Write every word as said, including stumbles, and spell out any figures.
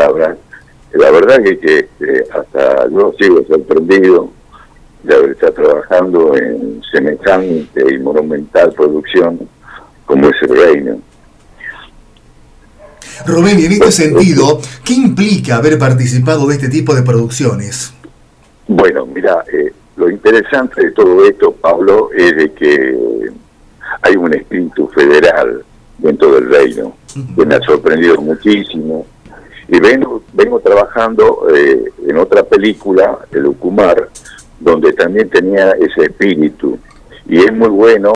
palabras. La verdad que, que eh, hasta yo sigo sorprendido de haber estado trabajando en semejante y monumental producción como es El Reino. Rubén, y en este sentido, ¿qué implica haber participado de este tipo de producciones? Bueno, mira, eh, lo interesante de todo esto, Pablo, es de que hay un espíritu federal dentro del Reino, que me ha sorprendido muchísimo. Y vengo, vengo trabajando eh, en otra película, El Ucumar, donde también tenía ese espíritu. Y es muy bueno